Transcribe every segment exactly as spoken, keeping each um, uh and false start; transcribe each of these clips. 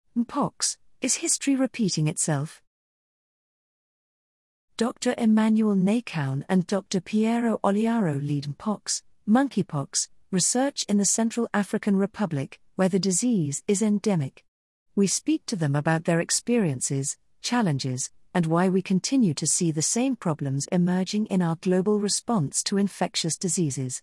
Mpox, is history repeating itself? Doctor Emmanuel Nakoun and Doctor Piero Oliaro lead Mpox, monkeypox, research in the Central African Republic, where the disease is endemic. We speak to them about their experiences, challenges, and why we continue to see the same problems emerging in our global response to infectious diseases.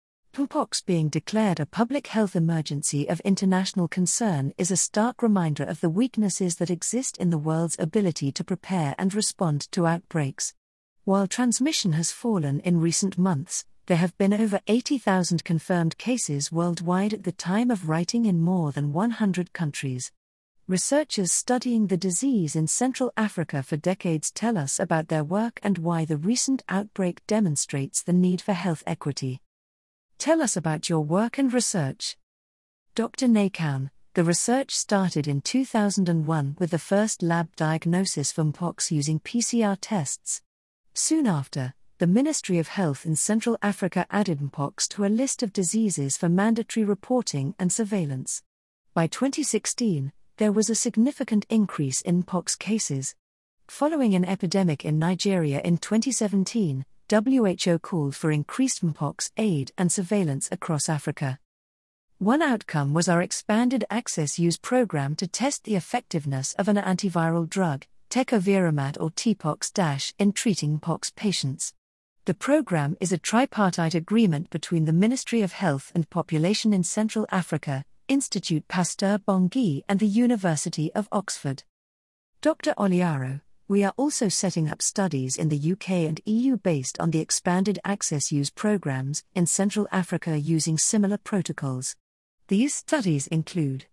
Mpox being declared a public health emergency of international concern is a stark reminder of the weaknesses that exist in the world's ability to prepare and respond to outbreaks. While transmission has fallen in recent months, there have been over eighty thousand confirmed cases worldwide at the time of writing in more than one hundred countries. Researchers studying the disease in Central Africa for decades tell us about their work and why the recent outbreak demonstrates the need for health equity. Tell us about your work and research. Doctor Nakoun, the research started in two thousand one with the first lab diagnosis for Mpox using P C R tests. Soon after, the Ministry of Health in Central Africa added Mpox to a list of diseases for mandatory reporting and surveillance. By twenty sixteen, there was a significant increase in Mpox cases. Following an epidemic in Nigeria in twenty seventeen, W H O called for increased Mpox aid and surveillance across Africa. One outcome was our expanded access use program to test the effectiveness of an antiviral drug, tecovirimat or T pox- in treating Mpox patients. The program is a tripartite agreement between the Ministry of Health and Population in Central Africa, Institut Pasteur Bangui and the University of Oxford. Doctor Oliaro, we are also setting up studies in the U K and E U based on the expanded access use programs in Central Africa using similar protocols. These studies include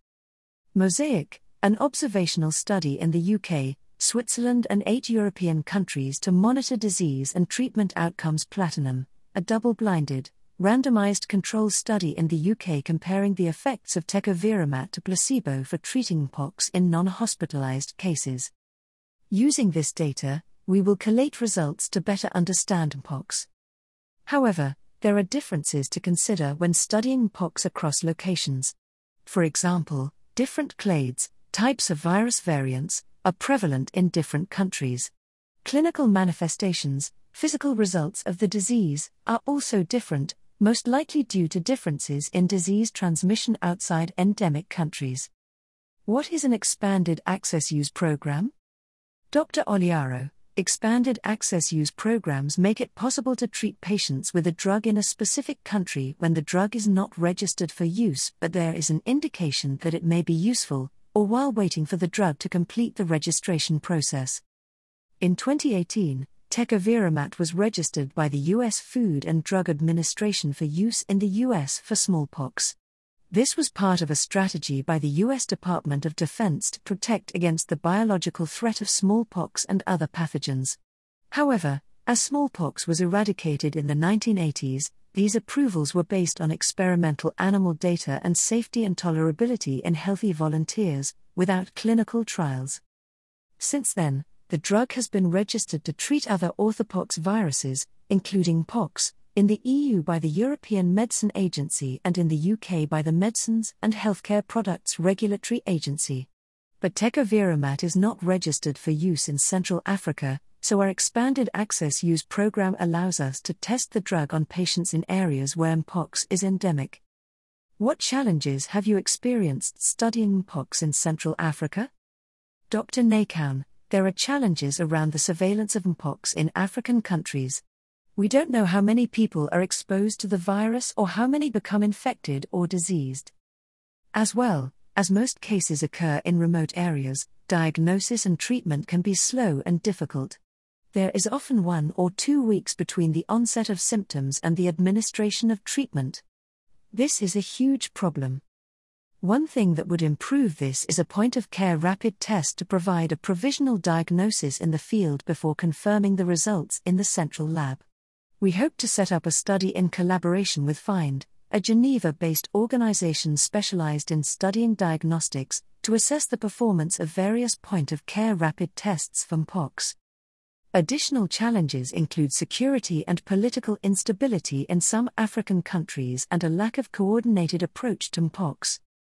Mosaic, an observational study in the U K, Switzerland and eight European countries to monitor disease and treatment outcomes. Platinum, a double-blinded, randomized control study in the U K comparing the effects of tecovirimat to placebo for treating Mpox in non-hospitalized cases. Using this data, we will collate results to better understand Mpox. However, there are differences to consider when studying Mpox across locations. For example, different clades, types of virus variants, are prevalent in different countries. Clinical manifestations, physical results of the disease, are also different, most likely due to differences in disease transmission outside endemic countries. What is an expanded access use program? Doctor Oliaro, expanded access use programs make it possible to treat patients with a drug in a specific country when the drug is not registered for use but there is an indication that it may be useful, or while waiting for the drug to complete the registration process. In twenty eighteen, tecovirimat was registered by the U S Food and Drug Administration for use in the U S for smallpox. This was part of a strategy by the U S Department of Defense to protect against the biological threat of smallpox and other pathogens. However, as smallpox was eradicated in the nineteen eighties, these approvals were based on experimental animal data and safety and tolerability in healthy volunteers, without clinical trials. Since then, the drug has been registered to treat other orthopox viruses, including pox, in the E U by the European Medicine Agency and in the U K by the Medicines and Healthcare Products Regulatory Agency. But tecovirimat is not registered for use in Central Africa, so our expanded access use program allows us to test the drug on patients in areas where Mpox is endemic. What challenges have you experienced studying Mpox in Central Africa? Doctor Nakoun, there are challenges around the surveillance of Mpox in African countries. We don't know how many people are exposed to the virus or how many become infected or diseased. As well, as most cases occur in remote areas, diagnosis and treatment can be slow and difficult. There is often one or two weeks between the onset of symptoms and the administration of treatment. This is a huge problem. One thing that would improve this is a point-of-care rapid test to provide a provisional diagnosis in the field before confirming the results in the central lab. We hope to set up a study in collaboration with FIND, a Geneva-based organization specialized in studying diagnostics, to assess the performance of various point-of-care rapid tests for Mpox. Additional challenges include security and political instability in some African countries and a lack of coordinated approach to Mpox.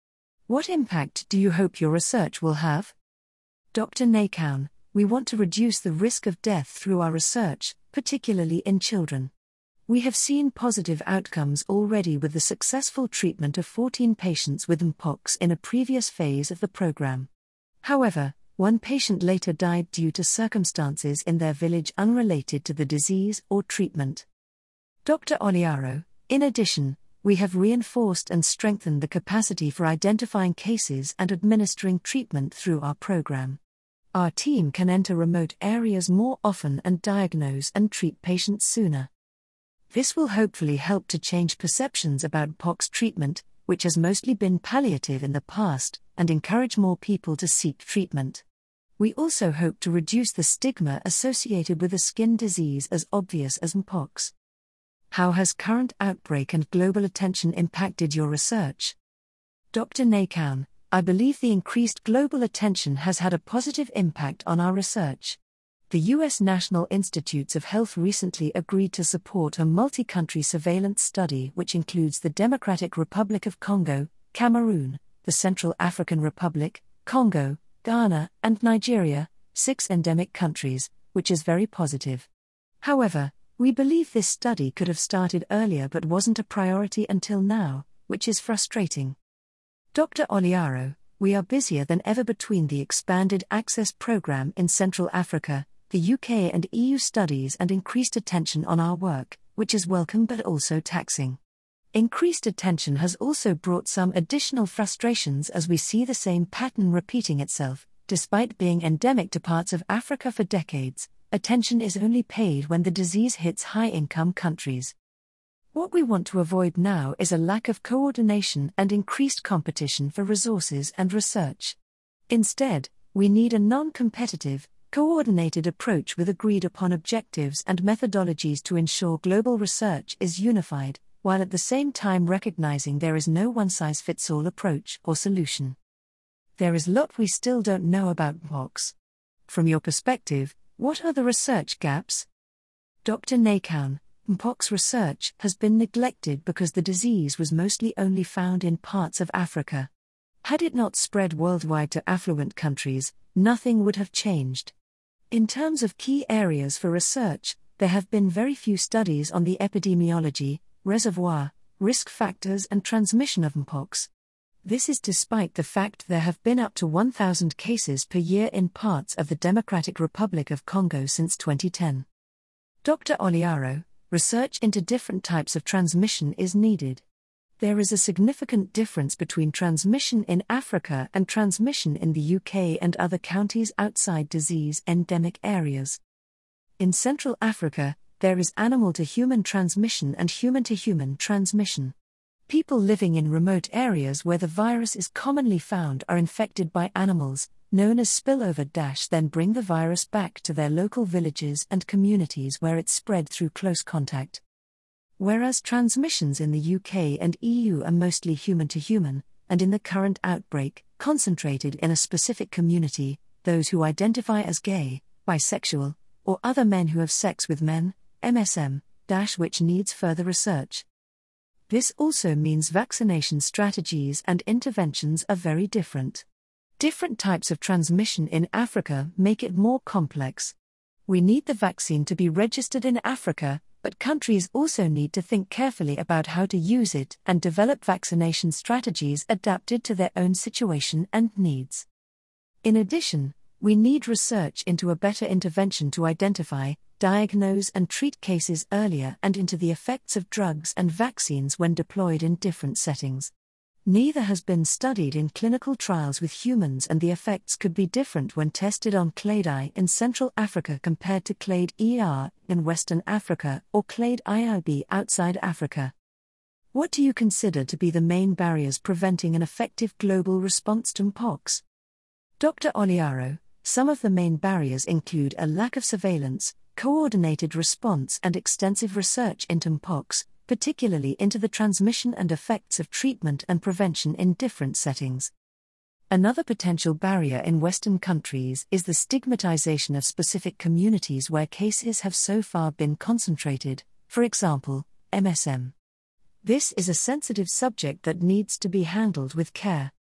What impact do you hope your research will have? Doctor Nakoun, we want to reduce the risk of death through our research, particularly in children. We have seen positive outcomes already with the successful treatment of fourteen patients with mpox in a previous phase of the program. However, one patient later died due to circumstances in their village unrelated to the disease or treatment. Doctor Oliaro, in addition, we have reinforced and strengthened the capacity for identifying cases and administering treatment through our program. Our team can enter remote areas more often and diagnose and treat patients sooner. This will hopefully help to change perceptions about pox treatment, which has mostly been palliative in the past, and encourage more people to seek treatment. We also hope to reduce the stigma associated with a skin disease as obvious as mpox. How has current outbreak and global attention impacted your research? Doctor Nakoun, I believe the increased global attention has had a positive impact on our research. The U S National Institutes of Health recently agreed to support a multi-country surveillance study which includes the Democratic Republic of Congo, Cameroon, the Central African Republic, Congo, Ghana, and Nigeria, six endemic countries, which is very positive. However, we believe this study could have started earlier but wasn't a priority until now, which is frustrating. Doctor Oliaro, we are busier than ever between the Expanded Access Program in Central Africa, the U K and E U studies and increased attention on our work, which is welcome but also taxing. Increased attention has also brought some additional frustrations as we see the same pattern repeating itself. Despite being endemic to parts of Africa for decades, attention is only paid when the disease hits high-income countries. What we want to avoid now is a lack of coordination and increased competition for resources and research. Instead, we need a non-competitive, coordinated approach with agreed-upon objectives and methodologies to ensure global research is unified, while at the same time recognizing there is no one-size-fits-all approach or solution. There is a lot we still don't know about mpox. From your perspective, what are the research gaps? Doctor Nakoun, mpox research has been neglected because the disease was mostly only found in parts of Africa. Had it not spread worldwide to affluent countries, nothing would have changed. In terms of key areas for research, there have been very few studies on the epidemiology, reservoir, risk factors and transmission of mpox. This is despite the fact there have been up to one thousand cases per year in parts of the Democratic Republic of Congo since twenty ten. Doctor Oliaro, research into different types of transmission is needed. There is a significant difference between transmission in Africa and transmission in the U K and other countries outside disease endemic areas. In Central Africa, there is animal-to-human transmission and human-to-human transmission. People living in remote areas where the virus is commonly found are infected by animals, known as spillover, then bring the virus back to their local villages and communities where it's spread through close contact. Whereas transmissions in the U K and E U are mostly human-to-human, and in the current outbreak, concentrated in a specific community, those who identify as gay, bisexual, or other men who have sex with men, M S M, which needs further research. This also means vaccination strategies and interventions are very different. Different types of transmission in Africa make it more complex. We need the vaccine to be registered in Africa, but countries also need to think carefully about how to use it and develop vaccination strategies adapted to their own situation and needs. In addition, we need research into a better intervention to identify, diagnose and treat cases earlier and into the effects of drugs and vaccines when deployed in different settings. Neither has been studied in clinical trials with humans, and the effects could be different when tested on clade I in Central Africa compared to clade E R in Western Africa or clade I I B outside Africa. What do you consider to be the main barriers preventing an effective global response to mpox? Doctor Oliaro, some of the main barriers include a lack of surveillance, coordinated response and extensive research into mpox, particularly into the transmission and effects of treatment and prevention in different settings. Another potential barrier in Western countries is the stigmatization of specific communities where cases have so far been concentrated, for example, M S M. This is a sensitive subject that needs to be handled with care.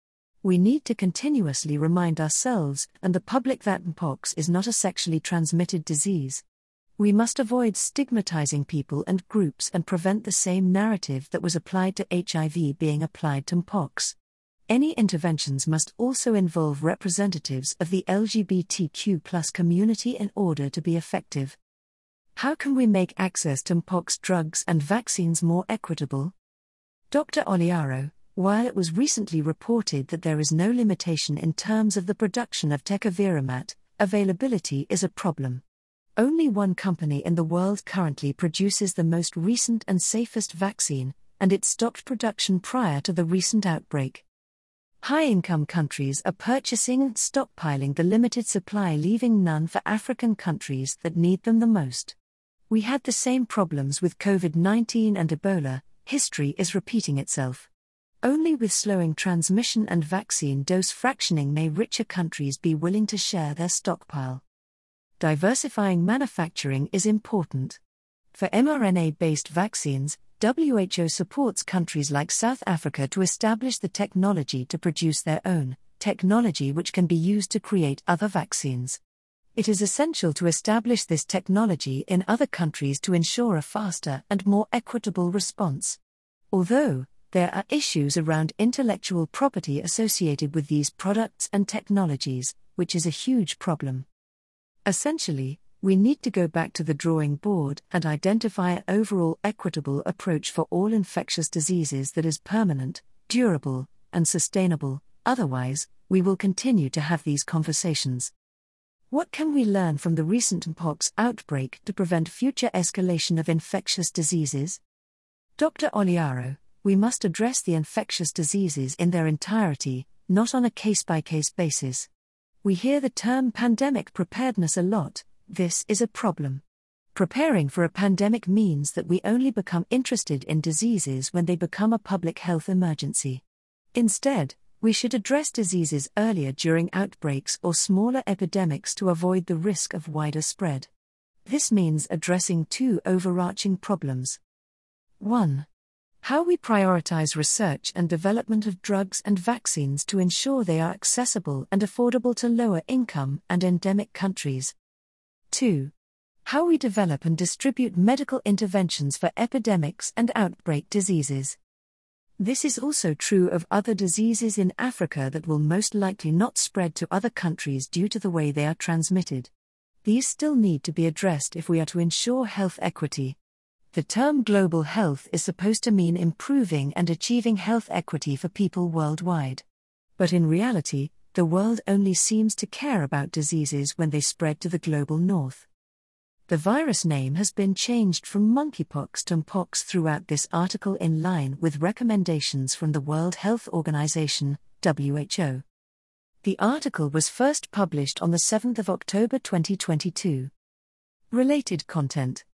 We need to continuously remind ourselves and the public that mpox is not a sexually transmitted disease. We must avoid stigmatizing people and groups and prevent the same narrative that was applied to H I V being applied to mpox. Any interventions must also involve representatives of the L G B T Q plus community in order to be effective. How can we make access to mpox drugs and vaccines more equitable? Doctor Oliaro, while it was recently reported that there is no limitation in terms of the production of tecovirimat, availability is a problem. Only one company in the world currently produces the most recent and safest vaccine, and it stopped production prior to the recent outbreak. High-income countries are purchasing and stockpiling the limited supply, leaving none for African countries that need them the most. We had the same problems with COVID nineteen and Ebola. History is repeating itself. Only with slowing transmission and vaccine dose fractioning may richer countries be willing to share their stockpile. Diversifying manufacturing is important. For mRNA-based vaccines, W H O supports countries like South Africa to establish the technology to produce their own technology, which can be used to create other vaccines. It is essential to establish this technology in other countries to ensure a faster and more equitable response. Although there are issues around intellectual property associated with these products and technologies, which is a huge problem. Essentially, we need to go back to the drawing board and identify an overall equitable approach for all infectious diseases that is permanent, durable, and sustainable. Otherwise, we will continue to have these conversations. What can we learn from the recent mpox outbreak to prevent future escalation of infectious diseases? Doctor Oliaro, we must address the infectious diseases in their entirety, not on a case-by-case basis. We hear the term pandemic preparedness a lot. This is a problem. Preparing for a pandemic means that we only become interested in diseases when they become a public health emergency. Instead, we should address diseases earlier during outbreaks or smaller epidemics to avoid the risk of wider spread. This means addressing two overarching problems. one. How we prioritize research and development of drugs and vaccines to ensure they are accessible and affordable to lower income and endemic countries. two. How we develop and distribute medical interventions for epidemics and outbreak diseases. This is also true of other diseases in Africa that will most likely not spread to other countries due to the way they are transmitted. These still need to be addressed if we are to ensure health equity. The term global health is supposed to mean improving and achieving health equity for people worldwide. But in reality, the world only seems to care about diseases when they spread to the global north. The virus name has been changed from monkeypox to mpox throughout this article in line with recommendations from the World Health Organization, W H O. The article was first published on the seventh of October twenty twenty-two. Related content.